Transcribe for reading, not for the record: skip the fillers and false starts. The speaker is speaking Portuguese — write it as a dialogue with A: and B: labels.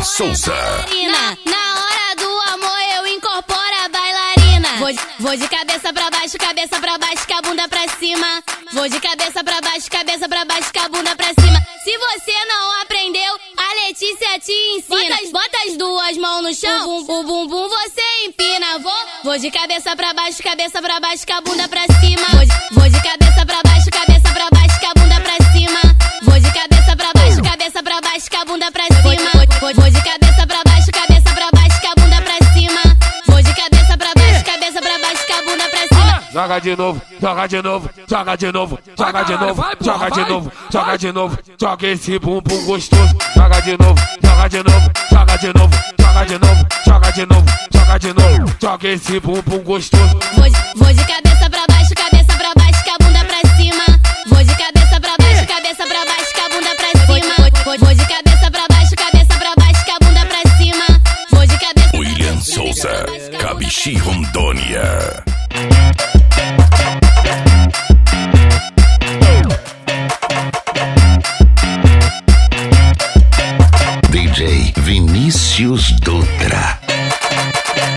A: Souza.
B: Na hora do amor eu incorporo a bailarina. Vou de cabeça pra baixo, com a bunda pra cima. Vou de cabeça pra baixo, com a bunda pra cima. Se você não aprendeu, a Letícia te ensina. Bota as duas mãos no chão, o bumbum você empina. Vou de cabeça pra baixo, com a bunda pra cima. Vou de cabeça pra baixo, com a bunda pra cima. Vou de cabeça pra baixo, com a bunda pra cima. Vou de cabeça pra baixo, com a bunda pra cima. Vou de cabeça pra baixo, com a bunda pra cima.
C: Joga de novo, joga de novo, joga de novo, joga de novo, joga de novo, joga de novo, joga esse bumbum gostoso. Joga de novo, joga de novo, joga de novo, joga de novo, joga de novo, joga de novo, joga esse bumbum gostoso.
B: Vou de cabeça pra baixo, com a bunda pra cima. Vou de cabeça pra baixo, com a bunda pra cima. Vou de cabeça pra baixo, com a bunda pra cima. Vou de cabeça.
A: William Souza, Cabixi, Rondônia. DJ Vinícius Dutra.